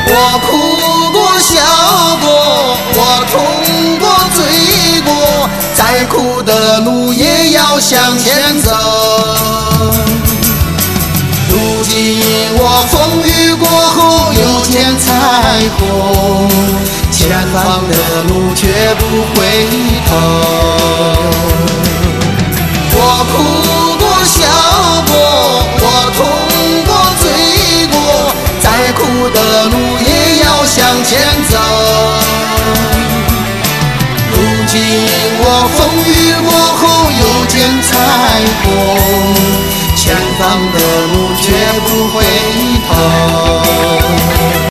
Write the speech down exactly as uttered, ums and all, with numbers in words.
我哭过笑过，我痛过醉过，再苦的路也要向前走。如今我风雨过后又见彩虹，前方的路绝不回头。我哭过笑过，我痛过醉过，再苦的路也要向前走。如今我风雨过后又见彩虹，前方的路绝不回头。